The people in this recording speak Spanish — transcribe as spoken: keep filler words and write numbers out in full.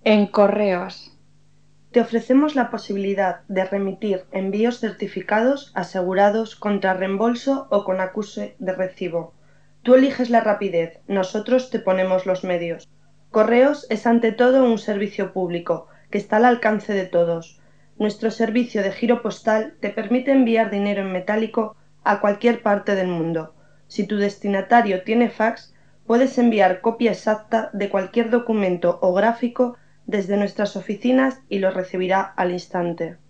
En correos. Te ofrecemos la posibilidad de remitir envíos certificados, asegurados, contra reembolso o con acuse de recibo. Tú eliges la rapidez, nosotros te ponemos los medios. Correos es ante todo un servicio público que está al alcance de todos. Nuestro servicio de giro postal te permite enviar dinero en metálico a cualquier parte del mundo. Si tu destinatario tiene fax, puedes enviar copia exacta de cualquier documento o gráfico desde nuestras oficinas y lo recibirá al instante.